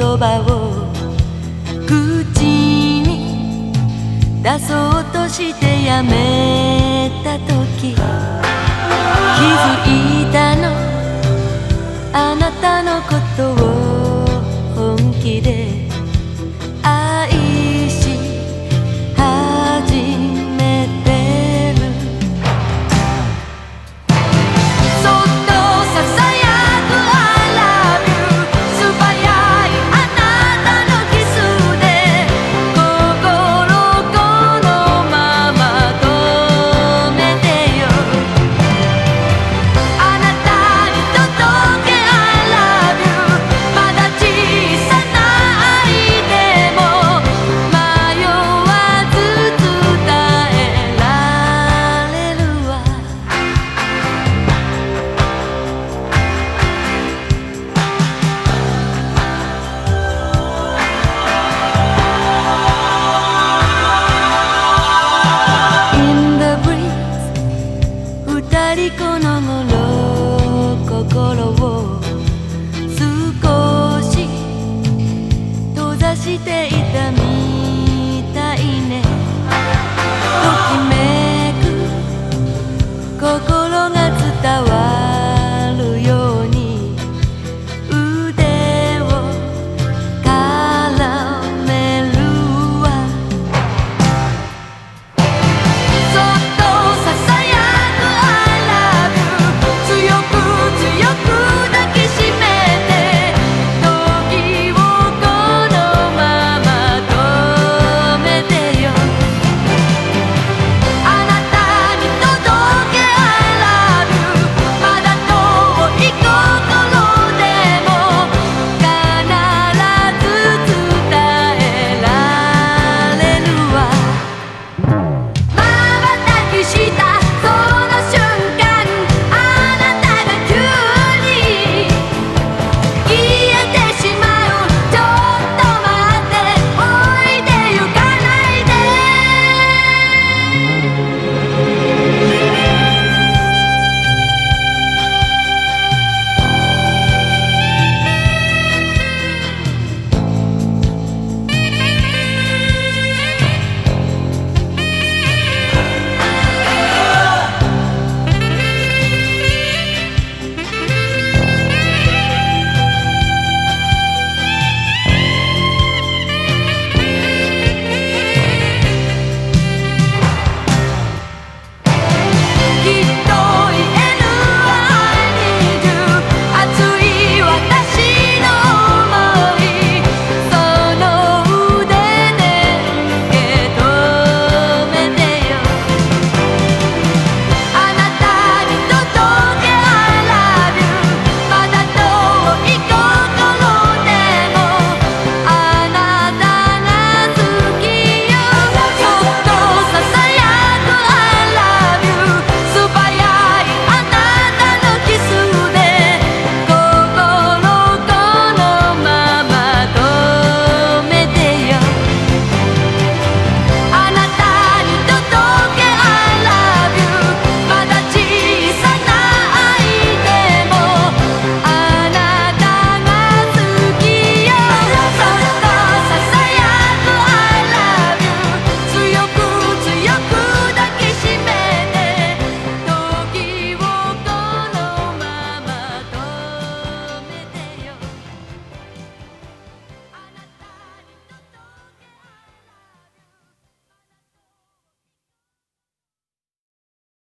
葉を口に出そうとしてやめた時、気づいたのあなたのことを本気で愛し始めてる。そっとささやく I love you、 素早いあなたのキスで心このまま止めてよ。あなたに届け I love you、 まだ小さな愛でも迷わず伝えられるわ。In the breeze、 二人この頃心を